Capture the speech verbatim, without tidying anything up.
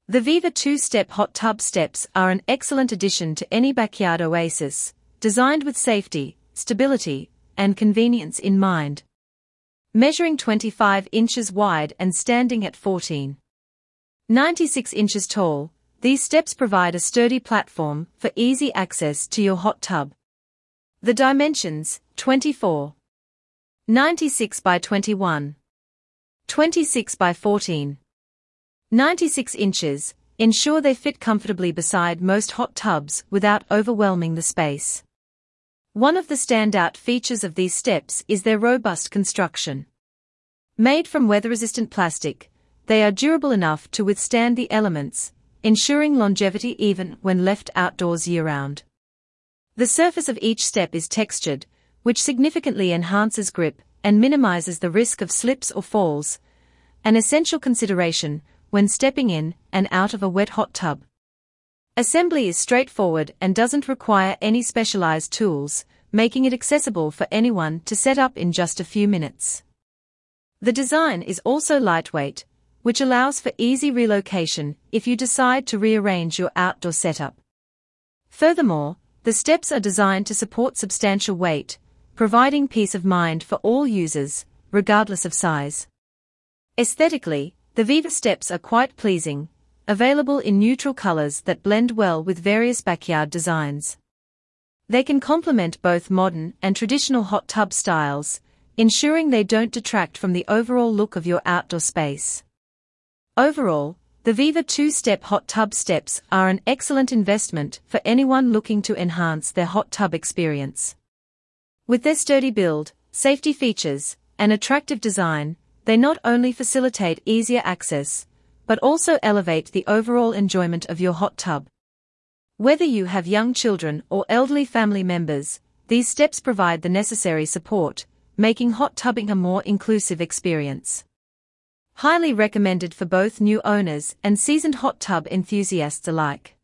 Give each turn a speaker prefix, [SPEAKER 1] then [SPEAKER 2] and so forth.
[SPEAKER 1] The Viva two-step hot tub steps are an excellent addition to any backyard oasis, designed with safety, stability, and convenience in mind. Measuring twenty-five inches wide and standing at fourteen point nine six inches tall, these steps provide a sturdy platform for easy access to your hot tub. The dimensions, twenty-four point nine six by twenty-one point two six by fourteen point nine six inches, ensure they fit comfortably beside most hot tubs without overwhelming the space. One of the standout features of these steps is their robust construction. Made from weather-resistant plastic, they are durable enough to withstand the elements, ensuring longevity even when left outdoors year-round. The surface of each step is textured, which significantly enhances grip and minimizes the risk of slips or falls, an essential consideration when stepping in and out of a wet hot tub. Assembly is straightforward and doesn't require any specialized tools, making it accessible for anyone to set up in just a few minutes. The design is also lightweight, which allows for easy relocation if you decide to rearrange your outdoor setup. Furthermore, the steps are designed to support substantial weight, providing peace of mind for all users, regardless of size. Aesthetically, the Viva steps are quite pleasing, available in neutral colors that blend well with various backyard designs. They can complement both modern and traditional hot tub styles, ensuring they don't detract from the overall look of your outdoor space. Overall, the Viva two-step hot tub steps are an excellent investment for anyone looking to enhance their hot tub experience. With their sturdy build, safety features, and attractive design, they not only facilitate easier access, but also elevate the overall enjoyment of your hot tub. Whether you have young children or elderly family members, these steps provide the necessary support, making hot tubbing a more inclusive experience. Highly recommended for both new owners and seasoned hot tub enthusiasts alike.